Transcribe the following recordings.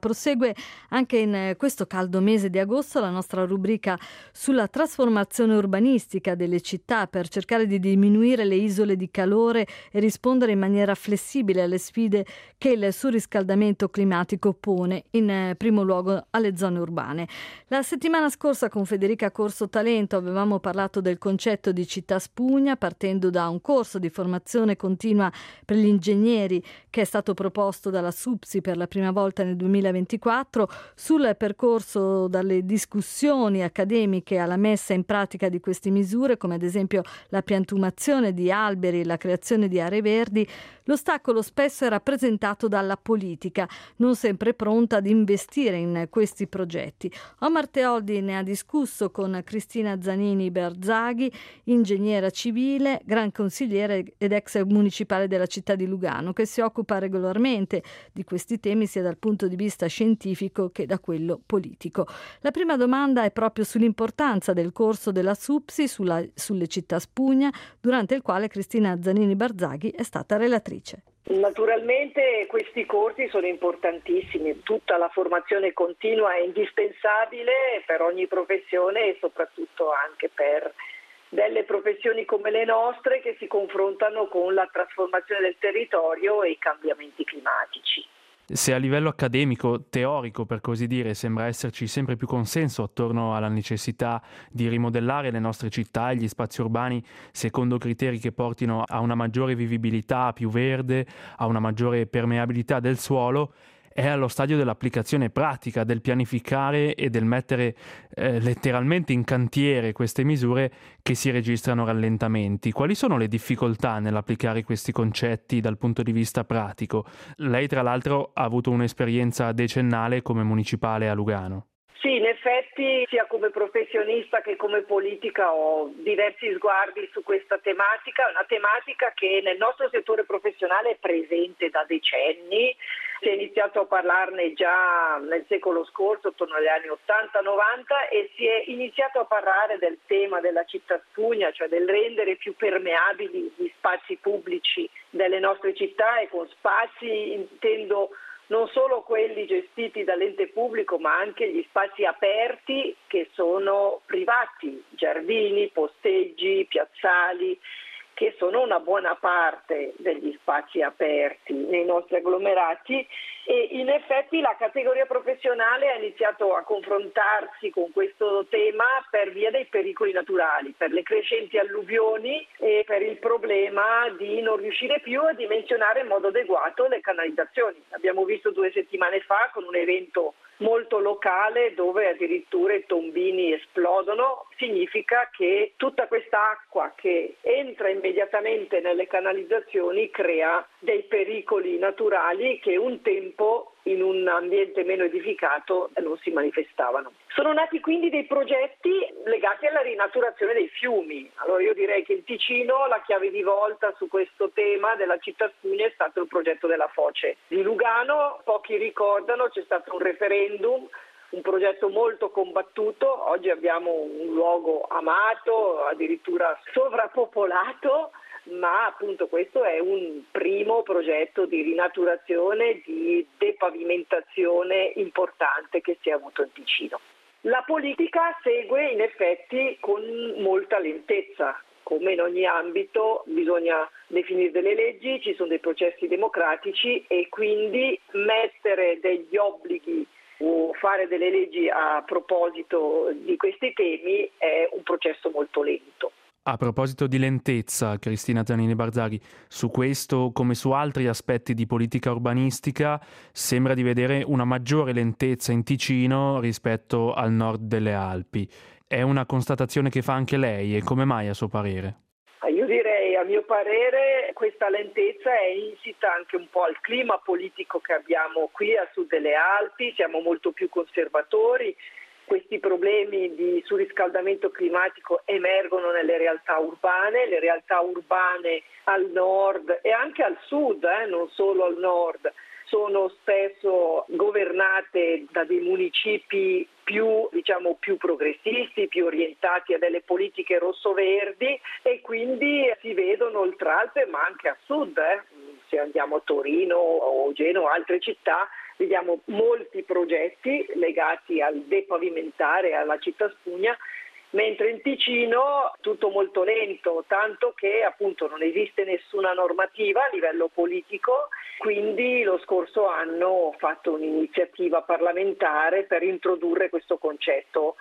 Prosegue anche in questo caldo mese di agosto la nostra rubrica sulla trasformazione urbanistica delle città per cercare di diminuire le isole di calore e rispondere in maniera flessibile alle sfide che il surriscaldamento climatico pone, in primo luogo alle zone urbane. La settimana scorsa con Federica Corso Talento avevamo parlato del concetto di città spugna, partendo da un corso di formazione continua per gli ingegneri che è stato proposto dalla SUPSI per la prima volta nel 2024, sul percorso dalle discussioni accademiche alla messa in pratica di queste misure, come ad esempio la piantumazione di alberi e la creazione di aree verdi. L'ostacolo spesso è rappresentato dalla politica, non sempre pronta ad investire in questi progetti. Omar Teoldi ne ha discusso con Cristina Zanini Berzaghi, ingegnera civile, gran consigliere ed ex municipale della città di Lugano, che si occupa regolarmente di questi temi sia dal punto di vista scientifico che da quello politico. La prima domanda è proprio sull'importanza del corso della SUPSI sulle città spugna, durante il quale Cristina Zanini Berzaghi è stata relatrice. Naturalmente questi corsi sono importantissimi, tutta la formazione continua è indispensabile per ogni professione e soprattutto anche per delle professioni come le nostre che si confrontano con la trasformazione del territorio e i cambiamenti climatici. Se a livello accademico, teorico per così dire, sembra esserci sempre più consenso attorno alla necessità di rimodellare le nostre città e gli spazi urbani secondo criteri che portino a una maggiore vivibilità, più verde, a una maggiore permeabilità del suolo, è allo stadio dell'applicazione pratica, del pianificare e del mettere letteralmente in cantiere queste misure che si registrano rallentamenti. Quali sono le difficoltà nell'applicare questi concetti dal punto di vista pratico? Lei tra l'altro ha avuto un'esperienza decennale come municipale a Lugano. Sì, in effetti sia come professionista che come politica ho diversi sguardi su questa tematica, una tematica che nel nostro settore professionale è presente da decenni. Si è iniziato a parlarne già nel secolo scorso, attorno agli anni 80-90, e si è iniziato a parlare del tema della città spugna, cioè del rendere più permeabili gli spazi pubblici delle nostre città, e con spazi intendo non solo quelli gestiti dall'ente pubblico, ma anche gli spazi aperti che sono privati, giardini, posteggi, piazzali, che sono una buona parte degli spazi aperti nei nostri agglomerati, e in effetti la categoria professionale ha iniziato a confrontarsi con questo tema per via dei pericoli naturali, per le crescenti alluvioni e per il problema di non riuscire più a dimensionare in modo adeguato le canalizzazioni. Abbiamo visto 2 settimane fa con un evento molto locale dove addirittura i tombini esplodono. Significa che tutta questa acqua che entra immediatamente nelle canalizzazioni crea dei pericoli naturali che un tempo in un ambiente meno edificato non si manifestavano. Sono nati quindi dei progetti legati alla rinaturazione dei fiumi. Allora io direi che in Ticino la chiave di volta su questo tema della città spugna è stato il progetto della Foce di Lugano. Pochi ricordano, c'è stato un referendum, un progetto molto combattuto. Oggi abbiamo un luogo amato, addirittura sovrappopolato, ma appunto questo è un primo progetto di rinaturazione, di depavimentazione importante che si è avuto in Ticino. La politica segue in effetti con molta lentezza. Come in ogni ambito bisogna definire delle leggi, ci sono dei processi democratici e quindi mettere degli obblighi o fare delle leggi a proposito di questi temi è un processo molto lento. A proposito di lentezza, Cristina Zanini Berzaghi, su questo come su altri aspetti di politica urbanistica sembra di vedere una maggiore lentezza in Ticino rispetto al nord delle Alpi. È una constatazione che fa anche lei, e come mai a suo parere? Io direi, a mio parere, questa lentezza è insita anche un po' al clima politico che abbiamo qui a sud delle Alpi, siamo molto più conservatori. Questi problemi di surriscaldamento climatico emergono nelle realtà urbane, le realtà urbane al nord e anche al sud, non solo al nord, sono spesso governate da dei municipi più progressisti, più orientati a delle politiche rosso-verdi, e quindi si vedono oltre Alpe ma anche a sud, se andiamo a Torino o Genova o altre città, Vediamo molti progetti legati al depavimentare, alla città spugna, mentre in Ticino tutto molto lento, tanto che appunto non esiste nessuna normativa a livello politico, quindi lo scorso anno ho fatto un'iniziativa parlamentare per introdurre questo concetto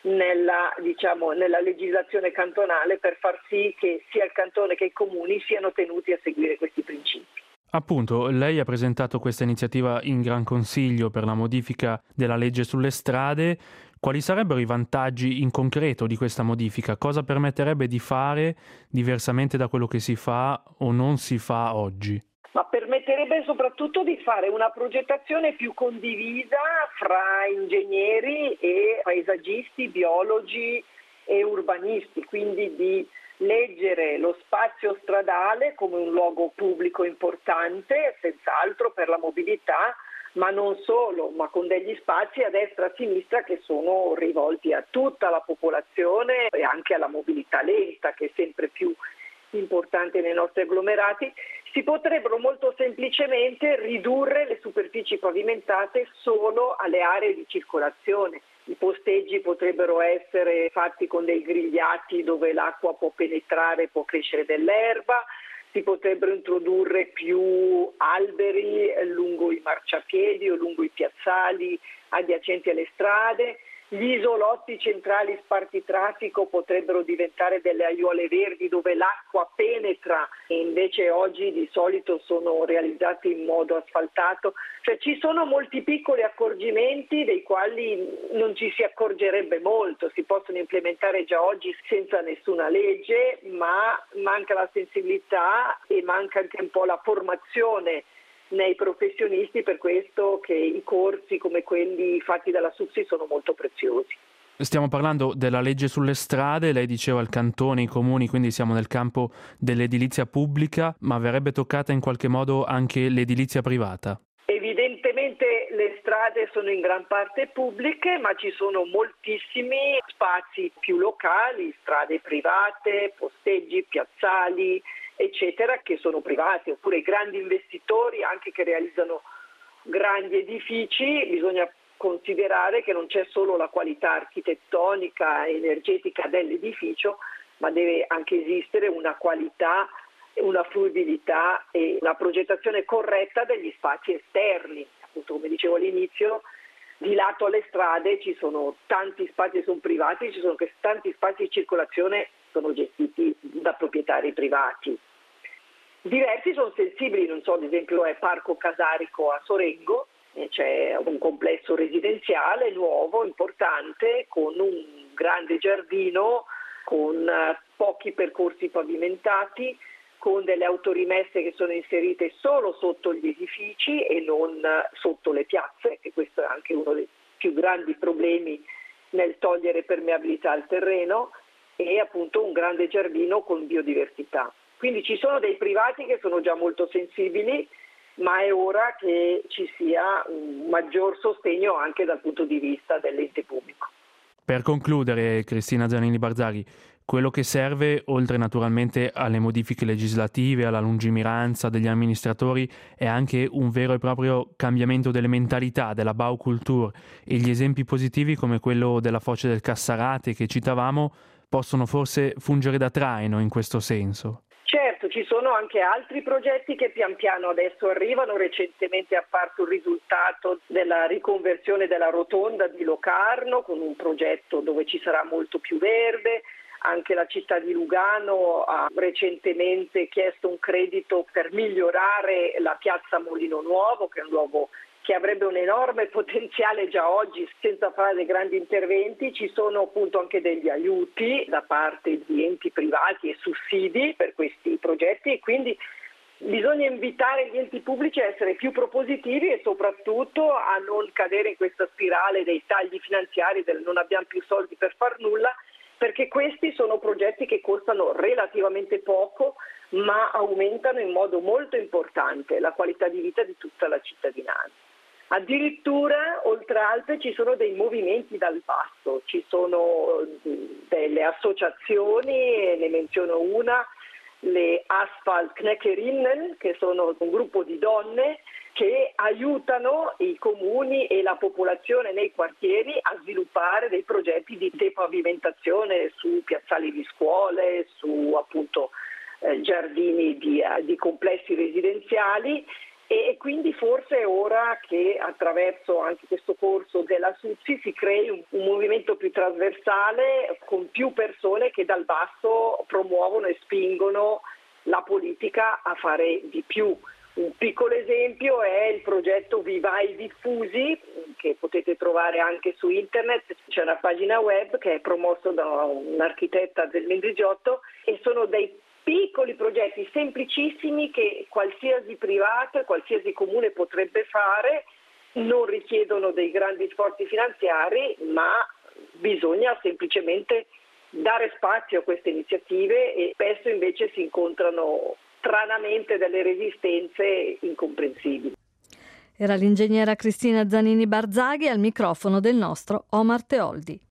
nella legislazione cantonale, per far sì che sia il cantone che i comuni siano tenuti a seguire questi principi. Appunto, lei ha presentato questa iniziativa in Gran Consiglio per la modifica della legge sulle strade. Quali sarebbero i vantaggi in concreto di questa modifica? Cosa permetterebbe di fare diversamente da quello che si fa o non si fa oggi? Ma permetterebbe soprattutto di fare una progettazione più condivisa fra ingegneri e paesaggisti, biologi e urbanisti, quindi di leggere lo spazio stradale come un luogo pubblico importante, senz'altro per la mobilità, ma non solo, ma con degli spazi a destra e a sinistra che sono rivolti a tutta la popolazione e anche alla mobilità lenta, che è sempre più importante nei nostri agglomerati. Si potrebbero molto semplicemente ridurre le superfici pavimentate solo alle aree di circolazione. I posteggi potrebbero essere fatti con dei grigliati dove l'acqua può penetrare, può crescere dell'erba. Si potrebbero introdurre più alberi lungo i marciapiedi o lungo i piazzali adiacenti alle strade. Gli isolotti centrali spartitraffico potrebbero diventare delle aiuole verdi dove l'acqua penetra e invece oggi di solito sono realizzati in modo asfaltato. Cioè ci sono molti piccoli accorgimenti dei quali non ci si accorgerebbe molto, si possono implementare già oggi senza nessuna legge, ma manca la sensibilità e manca anche un po' la formazione nei professionisti, per questo che i corsi come quelli fatti dalla SUPSI sono molto preziosi. Stiamo parlando della legge sulle strade, lei diceva il cantone, i comuni, quindi siamo nel campo dell'edilizia pubblica, ma verrebbe toccata in qualche modo anche l'edilizia privata? Evidentemente le strade sono in gran parte pubbliche, ma ci sono moltissimi spazi più locali, strade private, posteggi, piazzali, eccetera, che sono privati, oppure grandi investitori anche che realizzano grandi edifici. Bisogna considerare che non c'è solo la qualità architettonica e energetica dell'edificio, ma deve anche esistere una qualità, una fruibilità e una progettazione corretta degli spazi esterni. Appunto, come dicevo all'inizio, di lato alle strade ci sono tanti spazi che sono privati, ci sono anche tanti spazi di circolazione sono gestiti da proprietari privati. Diversi sono sensibili, non so, ad esempio è Parco Casarico a Sorengo, c'è un complesso residenziale nuovo, importante, con un grande giardino, con pochi percorsi pavimentati, con delle autorimesse che sono inserite solo sotto gli edifici e non sotto le piazze, e questo è anche uno dei più grandi problemi nel togliere permeabilità al terreno, e appunto un grande giardino con biodiversità. Quindi ci sono dei privati che sono già molto sensibili, ma è ora che ci sia un maggior sostegno anche dal punto di vista dell'ente pubblico. Per concludere, Cristina Zanini Barzaghi, quello che serve, oltre naturalmente alle modifiche legislative, alla lungimiranza degli amministratori, è anche un vero e proprio cambiamento delle mentalità, della Baukultur, e gli esempi positivi come quello della Foce del Cassarate che citavamo possono forse fungere da traino in questo senso. Certo, ci sono anche altri progetti che pian piano adesso arrivano. Recentemente è apparso il risultato della riconversione della rotonda di Locarno, con un progetto dove ci sarà molto più verde. Anche la città di Lugano ha recentemente chiesto un credito per migliorare la piazza Molino Nuovo, che è un luogo che avrebbe un enorme potenziale già oggi senza fare dei grandi interventi. Ci sono appunto anche degli aiuti da parte di enti privati e sussidi per questi progetti, e quindi bisogna invitare gli enti pubblici a essere più propositivi e soprattutto a non cadere in questa spirale dei tagli finanziari, del non abbiamo più soldi per far nulla, perché questi sono progetti che costano relativamente poco, ma aumentano in modo molto importante la qualità di vita di tutta la cittadinanza. Addirittura, oltre Alpe, ci sono dei movimenti dal basso, ci sono delle associazioni, ne menziono una, le Asphalt Kneckerinnen, che sono un gruppo di donne che aiutano i comuni e la popolazione nei quartieri a sviluppare dei progetti di depavimentazione su piazzali di scuole, su appunto giardini di complessi residenziali. E quindi forse è ora che attraverso anche questo corso della SUZI si crei un movimento più trasversale con più persone che dal basso promuovono e spingono la politica a fare di più. Un piccolo esempio è il progetto Vivai Diffusi, che potete trovare anche su internet. C'è una pagina web che è promossa da un'architetta del Mendrisiotto e sono dei piccoli progetti semplicissimi che qualsiasi privato e qualsiasi comune potrebbe fare, non richiedono dei grandi sforzi finanziari, ma bisogna semplicemente dare spazio a queste iniziative e spesso invece si incontrano stranamente delle resistenze incomprensibili. Era l'ingegnera Cristina Zanini Barzaghi al microfono del nostro Omar Teoldi.